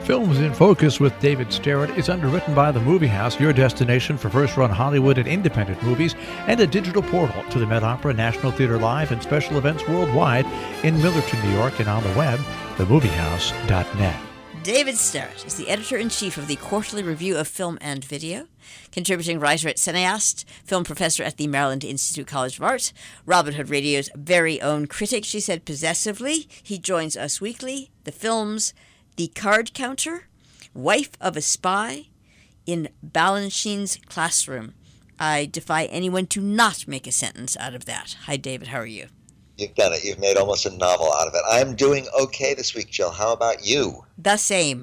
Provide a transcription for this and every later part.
Films in Focus with David Starrett is underwritten by The Movie House, your destination for first-run Hollywood and independent movies, and a digital portal to the Met Opera, National Theater Live, and special events worldwide in Millerton, New York, and on the web, themoviehouse.net. David Starrett is the editor-in-chief of the Quarterly Review of Film and Video, contributing writer at Cineast, film professor at the Maryland Institute College of Art, Robin Hood Radio's very own critic, she said possessively. He joins us weekly. The films The Card Counter, Wife of a Spy, in Balanchine's Classroom. I defy anyone to not make a sentence out of that. Hi, David. How are you? You've done it. You've made almost a novel out of it. I'm doing okay this week, Jill. How about you? The same.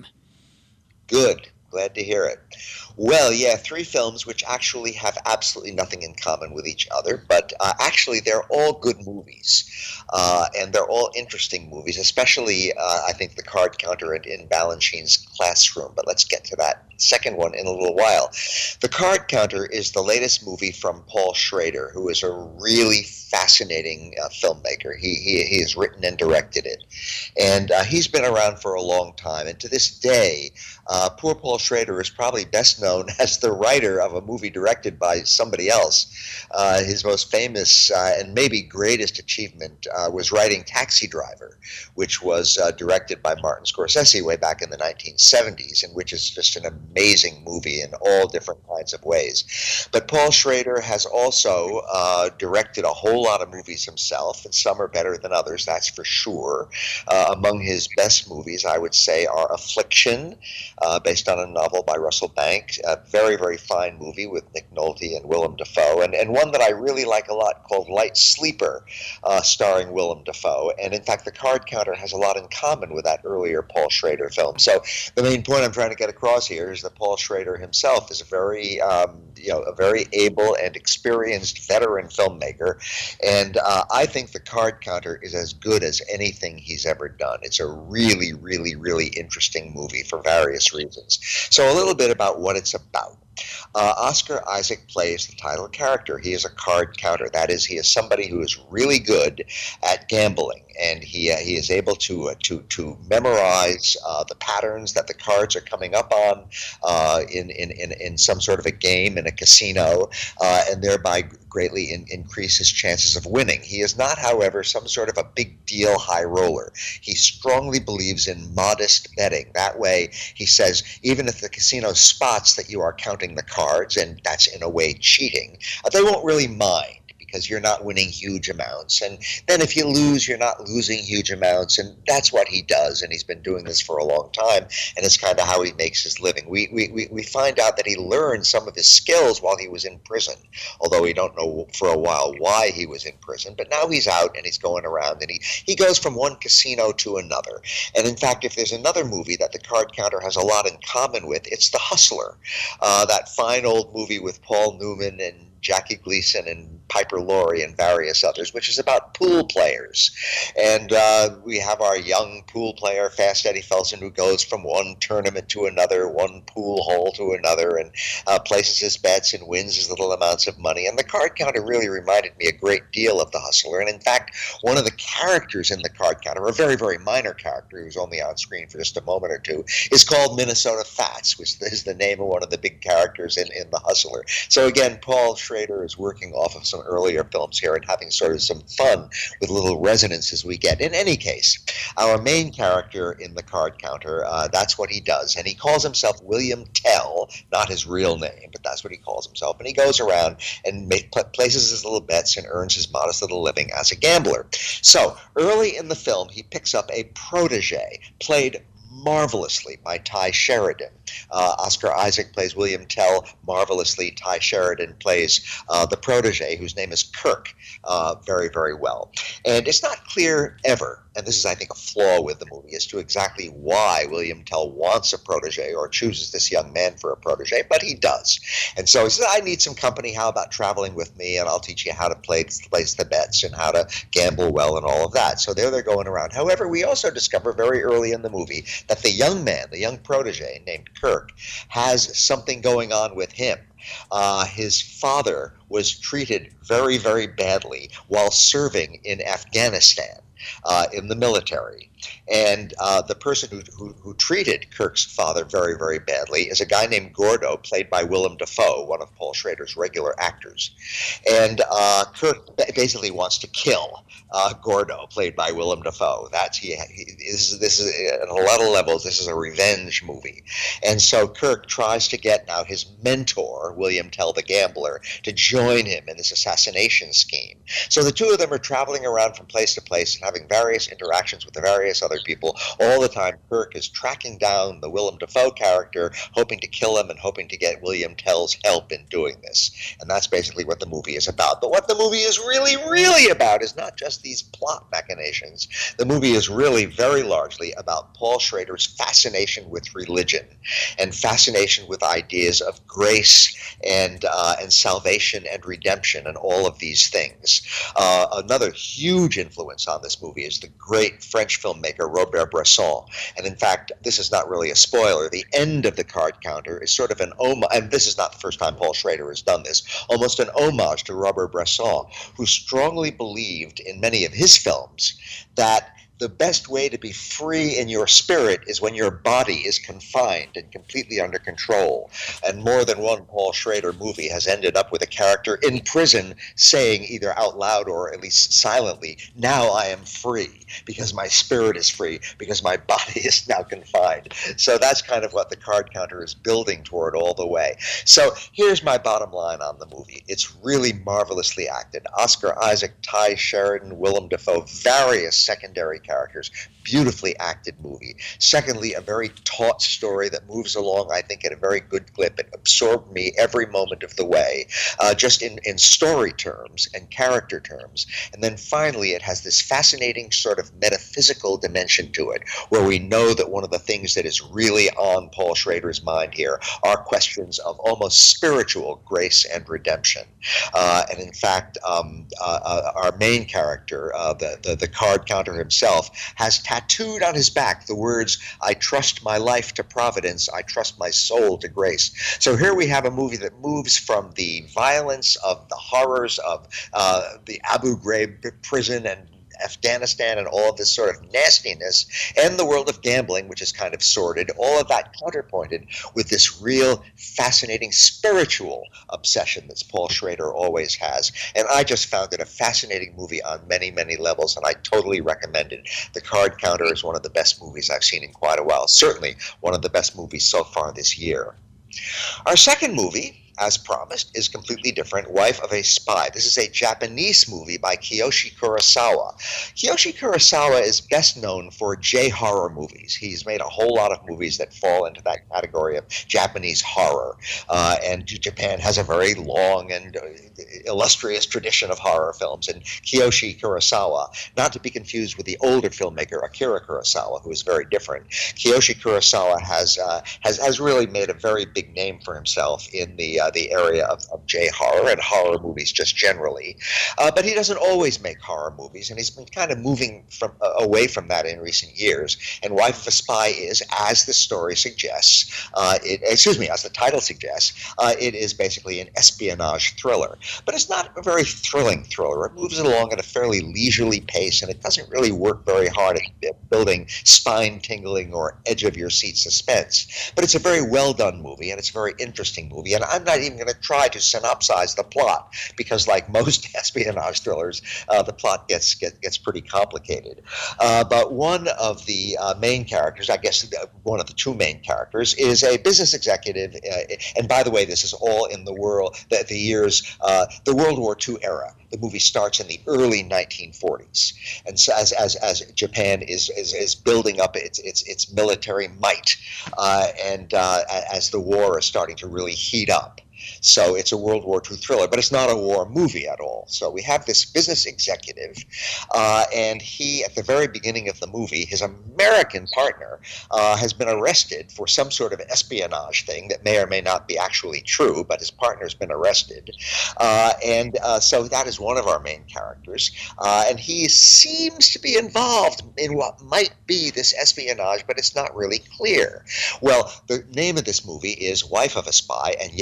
Good. Glad to hear it. Well, yeah, 3 films which actually have absolutely nothing in common with each other, but actually they're all good movies, and they're all interesting movies, especially I think The Card Counter and In Balanchine's Classroom, but let's get to that second one in a little while. The Card Counter is the latest movie from Paul Schrader, who is a really fascinating filmmaker. He has written and directed it, and he's been around for a long time, and to this day, poor Paul Schrader is probably best known as the writer of a movie directed by somebody else. His most famous and maybe greatest achievement was writing Taxi Driver, which was directed by Martin Scorsese way back in the 1970s, and which is just an amazing movie in all different kinds of ways. But Paul Schrader has also directed a whole lot of movies himself, and some are better than others, that's for sure. Among his best movies, I would say, are Affliction, based on a novel by Russell Banks, a very, very fine movie with Nick Nolte and Willem Dafoe, and one that I really like a lot called Light Sleeper, starring Willem Dafoe. And in fact, The Card Counter has a lot in common with that earlier Paul Schrader film. So the main point I'm trying to get across here is that Paul Schrader himself is a very able and experienced veteran filmmaker, and I think The Card Counter is as good as anything he's ever done. It's a really, really, really interesting movie for various reasons. So a little bit about what it's about. Oscar Isaac plays the title character. He is a card counter. That is, he is somebody who is really good at gambling, and he is able to memorize the patterns that the cards are coming up on in some sort of a game in a casino, and thereby greatly increase his chances of winning. He is not, however, some sort of a big deal high roller. He strongly believes in modest betting. That way, he says, even if the casino spots that you are counting the cards, and that's in a way cheating, they won't really mind, because you're not winning huge amounts. And then if you lose, you're not losing huge amounts. And that's what he does. And he's been doing this for a long time. And it's kind of how he makes his living. We find out that he learned some of his skills while he was in prison, although we don't know for a while why he was in prison. But now he's out and he's going around, and he goes from one casino to another. And in fact, if there's another movie that The Card Counter has a lot in common with, it's The Hustler, that fine old movie with Paul Newman and Jackie Gleason and Piper Laurie and various others, which is about pool players. And we have our young pool player, Fast Eddie Felsen, who goes from one tournament to another, one pool hole to another, and places his bets and wins his little amounts of money. And The Card Counter really reminded me a great deal of The Hustler. And in fact, one of the characters in The Card Counter, a very, very minor character who's only on screen for just a moment or two, is called Minnesota Fats, which is the name of one of the big characters in The Hustler. So again, Paul Schrader is working off of some earlier films here and having sort of some fun with little resonances we get. In any case, our main character in The Card Counter, that's what he does. And he calls himself William Tell, not his real name, but that's what he calls himself. And he goes around and places his little bets and earns his modest little living as a gambler. So early in the film, he picks up a protege, played marvelously by Ty Sheridan. Oscar Isaac plays William Tell marvelously. Ty Sheridan plays the protege, whose name is Kirk, very, very well. And it's not clear ever, and this is, I think, a flaw with the movie, as to exactly why William Tell wants a protege or chooses this young man for a protege, but he does. And so he says, I need some company. How about traveling with me, and I'll teach you how to place the bets and how to gamble well and all of that. So there they're going around. However, we also discover very early in the movie that the young man, the young protege named Kirk, has something going on with him. His father was treated very, very badly while serving in Afghanistan in the military. And the person who treated Kirk's father very, very badly is a guy named Gordo, played by Willem Dafoe, one of Paul Schrader's regular actors. And Kirk basically wants to kill Gordo, played by Willem Dafoe. This is at a lot of levels. This is a revenge movie, and so Kirk tries to get now his mentor, William Tell the Gambler, to join him in this assassination scheme. So the two of them are traveling around from place to place and having various interactions with the various other people. All the time, Kirk is tracking down the Willem Dafoe character, hoping to kill him and hoping to get William Tell's help in doing this. And that's basically what the movie is about. But what the movie is really, really about is not just these plot machinations. The movie is really very largely about Paul Schrader's fascination with religion and fascination with ideas of grace and salvation and redemption and all of these things. Another huge influence on this movie is the great French filmmaker Robert Bresson. And in fact, this is not really a spoiler. The end of The Card Counter is sort of an homage, and this is not the first time Paul Schrader has done this, almost an homage to Robert Bresson, who strongly believed in many of his films that the best way to be free in your spirit is when your body is confined and completely under control. And more than one Paul Schrader movie has ended up with a character in prison saying, either out loud or at least silently, "Now I am free, because my spirit is free, because my body is now confined." So that's kind of what The Card Counter is building toward all the way. So here's my bottom line on the movie. It's really marvelously acted. Oscar Isaac, Ty Sheridan, Willem Dafoe, various secondary characters, beautifully acted movie. Secondly, a very taut story that moves along, I think, at a very good clip. It absorbed me every moment of the way, just in story terms and character terms. And then finally, it has this fascinating sort of metaphysical dimension to it, where we know that one of the things that is really on Paul Schrader's mind here are questions of almost spiritual grace and redemption. And in fact, our main character, the card counter himself, has tattooed on his back the words, "I trust my life to providence, I trust my soul to grace." So here we have a movie that moves from the violence of the horrors of the Abu Ghraib prison and Afghanistan and all of this sort of nastiness, and the world of gambling, which is kind of sordid, all of that counterpointed with this real fascinating spiritual obsession that Paul Schrader always has. And I just found it a fascinating movie on many, many levels, and I totally recommend it. The Card Counter is one of the best movies I've seen in quite a while, certainly one of the best movies so far this year. Our second movie, as promised, is completely different, Wife of a Spy. This is a Japanese movie by Kiyoshi Kurosawa. Kiyoshi Kurosawa is best known for J-horror movies. He's made a whole lot of movies that fall into that category of Japanese horror. And Japan has a very long and illustrious tradition of horror films. And Kiyoshi Kurosawa, not to be confused with the older filmmaker Akira Kurosawa, who is very different. Kiyoshi Kurosawa has really made a very big name for himself in the area of J-horror and horror movies just generally. But he doesn't always make horror movies, and he's been kind of moving away from that in recent years. And Wife of a Spy is, as the story suggests, as the title suggests, it is basically an espionage thriller. But it's not a very thrilling thriller. It moves along at a fairly leisurely pace, and it doesn't really work very hard at building spine-tingling or edge-of-your-seat suspense. But it's a very well-done movie, and it's a very interesting movie. And I'm not even going to try to synopsize the plot, because like most espionage thrillers, the plot gets pretty complicated. But one of the main characters, I guess one of the two main characters, is a business executive. And by the way, this is all in the World War II era. The movie starts in the early 1940s, and so as Japan is building up its military might, and as the war is starting to really heat up. So it's a World War II thriller, but it's not a war movie at all. So we have this business executive, and he, at the very beginning of the movie, his American partner has been arrested for some sort of espionage thing that may or may not be actually true, but his partner's been arrested. So that is one of our main characters. And he seems to be involved in what might be this espionage, but it's not really clear. Well, the name of this movie is Wife of a Spy, and yes, he has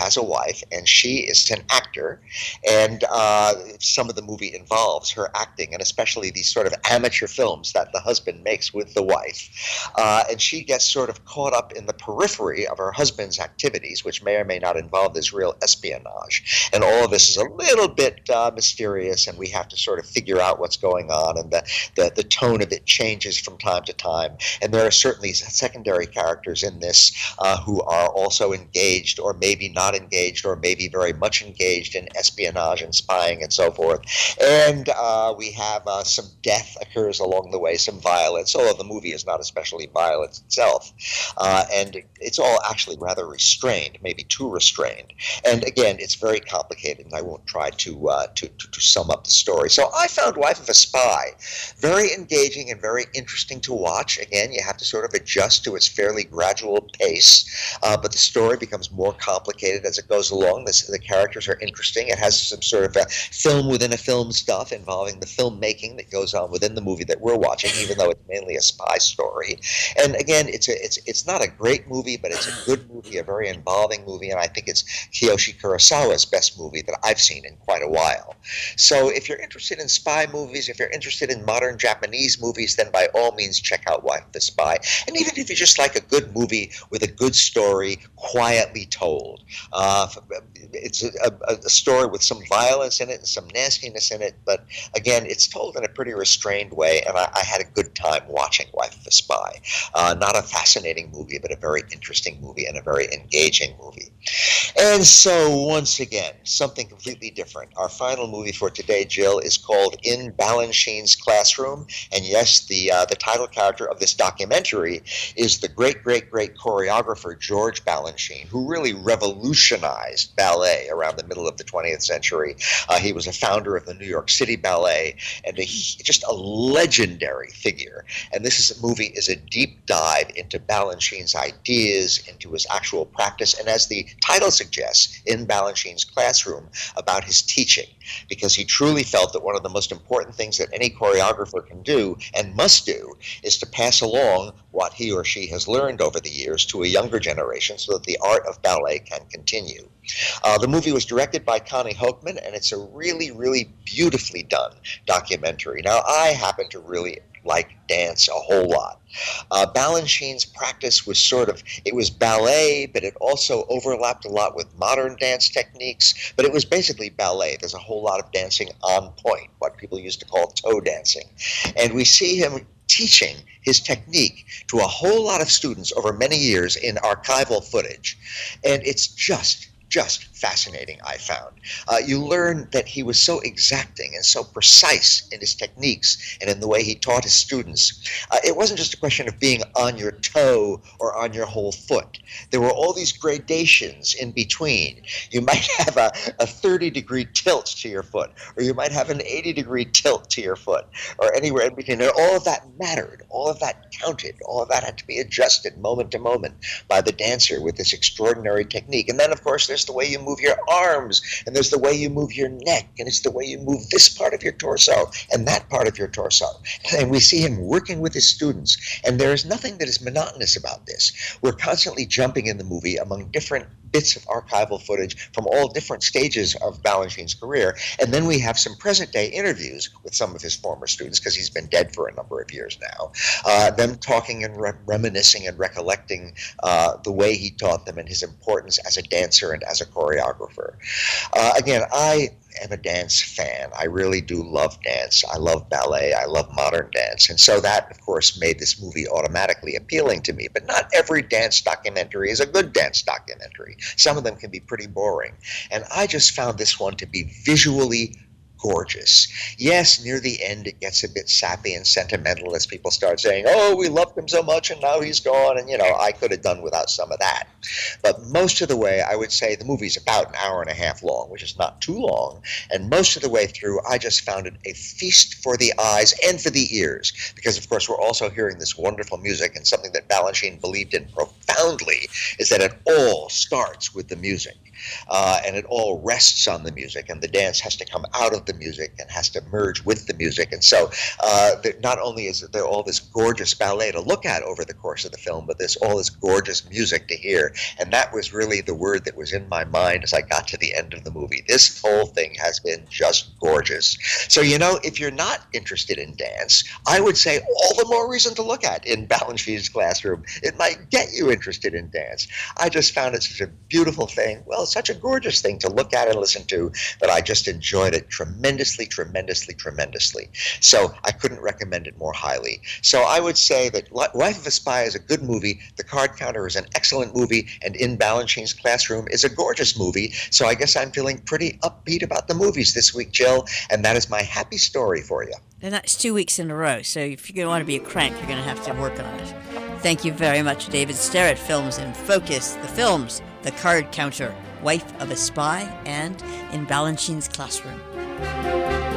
has a wife, and she is an actor, and some of the movie involves her acting, and especially these sort of amateur films that the husband makes with the wife. And she gets sort of caught up in the periphery of her husband's activities, which may or may not involve this real espionage. And all of this is a little bit mysterious, and we have to sort of figure out what's going on, and the tone of it changes from time to time. And there are certainly secondary characters in this who are also engaged, or maybe not engaged, or maybe very much engaged in espionage and spying and so forth. And we have some death occurs along the way, some violence, although the movie is not especially violent itself. And it's all actually rather restrained, maybe too restrained. And again, it's very complicated, and I won't try to sum up the story. So I found Wife of a Spy very engaging and very interesting to watch. Again, you have to sort of adjust to its fairly gradual pace, but the story becomes more complicated as it goes along. The characters are interesting. It has some sort of a film within a film stuff involving the filmmaking that goes on within the movie that we're watching, even though it's mainly a spy story. And again, it's not a great movie, but it's a good movie, a very involving movie, and I think it's Kiyoshi Kurosawa's best movie that I've seen in quite a while. So if you're interested in spy movies, if you're interested in modern Japanese movies, then by all means check out Wife of the Spy. And even if you just like a good movie with a good story, quietly told. It's a story with some violence in it and some nastiness in it, but again, it's told in a pretty restrained way, and I had a good time watching Wife of the Spy. Not a fascinating movie, but a very interesting movie and a very engaging movie. And so, once again, something completely different. Our final movie for today, Jill, is called In Balanchine's Classroom, and yes, the title character of this documentary is the great choreographer George Balanchine, who really revolutionized ballet around the middle of the 20th century. He was a founder of the New York City Ballet, and just a legendary figure. And this movie is a deep dive into Balanchine's ideas, into his actual practice, and as the title suggests, In Balanchine's Classroom, about his teaching, because he truly felt that one of the most important things that any choreographer can do and must do is to pass along what he or she has learned over the years to a younger generation so that the art of ballet can continue. The movie was directed by Connie Hoekman, and it's a really, really beautifully done documentary. Now, I happen to really like dance a whole lot. Balanchine's practice was it was ballet, but it also overlapped a lot with modern dance techniques, but it was basically ballet. There's a whole lot of dancing on point, what people used to call toe dancing. And we see him teaching his technique to a whole lot of students over many years in archival footage. And it's just fascinating, I found. You learn that he was so exacting and so precise in his techniques and in the way he taught his students. It wasn't just a question of being on your toe or on your whole foot. There were all these gradations in between. You might have a 30-degree tilt to your foot, or you might have an 80-degree tilt to your foot, or anywhere in between. And all of that mattered. All of that counted. All of that had to be adjusted moment to moment by the dancer with this extraordinary technique. And then, of course, there's the way you move your arms, and there's the way you move your neck, and it's the way you move this part of your torso and that part of your torso. And we see him working with his students, and there is nothing that is monotonous about this. We're constantly jumping in the movie among different bits of archival footage from all different stages of Balanchine's career, and then we have some present-day interviews with some of his former students, because he's been dead for a number of years now, them talking and reminiscing and recollecting the way he taught them and his importance as a dancer and as a choreographer. Again, I am a dance fan. I really do love dance. I love ballet. I love modern dance. And so that, of course, made this movie automatically appealing to me. But not every dance documentary is a good dance documentary. Some of them can be pretty boring. And I just found this one to be visually gorgeous. Yes, near the end it gets a bit sappy and sentimental as people start saying, oh, we loved him so much and now he's gone, and I could have done without some of that. But most of the way, I would say the movie's about an hour and a half long, which is not too long, and most of the way through I just found it a feast for the eyes and for the ears, because of course we're also hearing this wonderful music, and something that Balanchine believed in profoundly is that it all starts with the music. and it all rests on the music, and the dance has to come out of the music and has to merge with the music. And so not only is there all this gorgeous ballet to look at over the course of the film, but there's all this gorgeous music to hear. And that was really the word that was in my mind as I got to the end of the movie. This whole thing has been just gorgeous. So, if you're not interested in dance, I would say all the more reason to look at In Balanchine's Classroom. It might get you interested in dance. I just found it such a beautiful thing. Well, such a gorgeous thing to look at and listen to that I just enjoyed it tremendously, tremendously, tremendously. So I couldn't recommend it more highly. So I would say that Life of a Spy is a good movie, The Card Counter is an excellent movie, and In Balanchine's Classroom is a gorgeous movie. So I guess I'm feeling pretty upbeat about the movies this week, Jill, and that is my happy story for you. And that's 2 weeks in a row, so if you're going to want to be a crank, you're going to have to work on it. Thank you very much, David Sterrett. Films in Focus, the films, The Card Counter, Wife of a Spy, and In Balanchine's Classroom.